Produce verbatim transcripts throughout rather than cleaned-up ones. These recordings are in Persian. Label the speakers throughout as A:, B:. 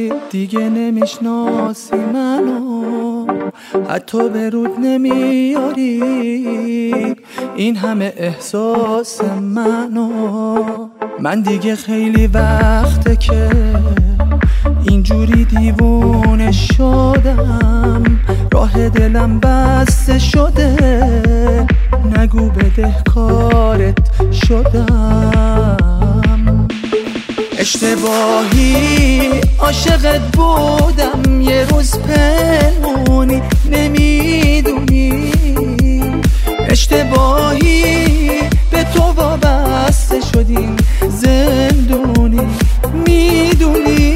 A: ولی دیگه نمیشناسی منو، حتی به رود نمیاری این همه احساس منو. من دیگه خیلی وقته که اینجوری دیوونه شدم، راه دلم بسته شده، نگو بدهکارت شدم. اشتباهی عاشقت بودم، یه روز پنهونی نمیدونی، اشتباهی به تو وابسته شدیم، زندونی میدونی.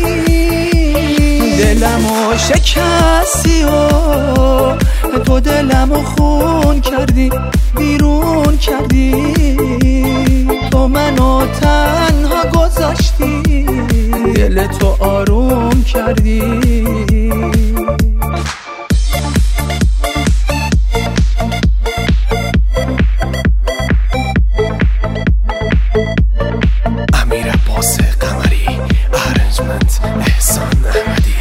A: دلمو شکستی و تو دلمو خون کردی، بیرون کردی، تو منو تنها گذاشتی، دل تو آروم کردی.
B: امیر عباس قمری، ارنجمنت احسان احمدی.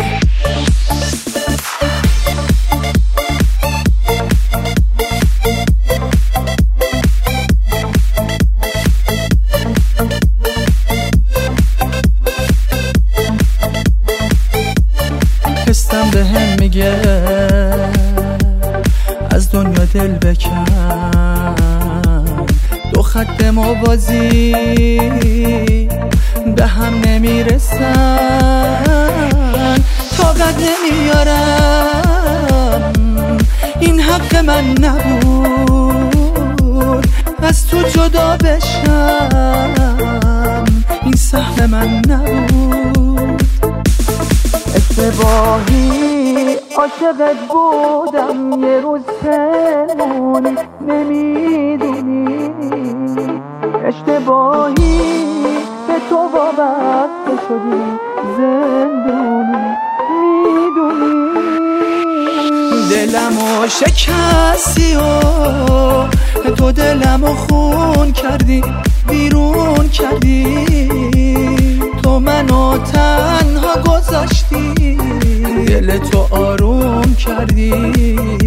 A: حسم به هم میگه از دنیا دل بکن، دو خط موازی به هم نمیرسن، طاقت نمیارم این حق من نبود، از تو جدا بشم این سهم من نبود. اشتباهی عاشقت بودم، یه روز پنهونی نمیدونی، اشتباهی به تو وابسته شدی، زندونی میدونی. دلمو شکستی و تو دلمو خون کردی، بیرون کردی، تو منو تنها گذاشتی، دل تو آروم کردی.